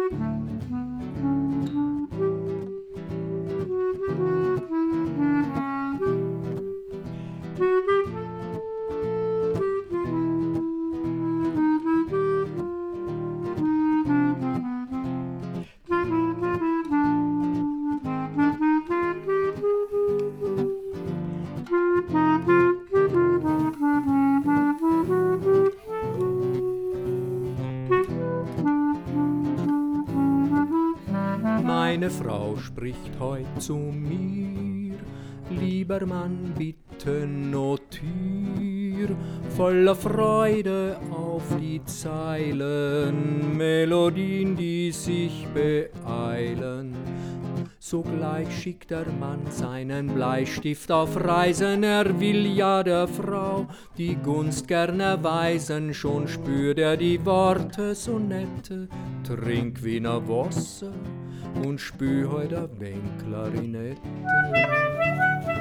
Meine Frau spricht heut zu mir, lieber Mann, bitte Notür, voller Freude auf die Zeilen, Melodien, die sich beeilen. Sogleich schickt der Mann seinen Bleistift auf Reisen, er will ja der Frau die Gunst gern erweisen, schon spürt er die Worte so nette, trink Wiener Wasser und spür heut a wenig Klarinette.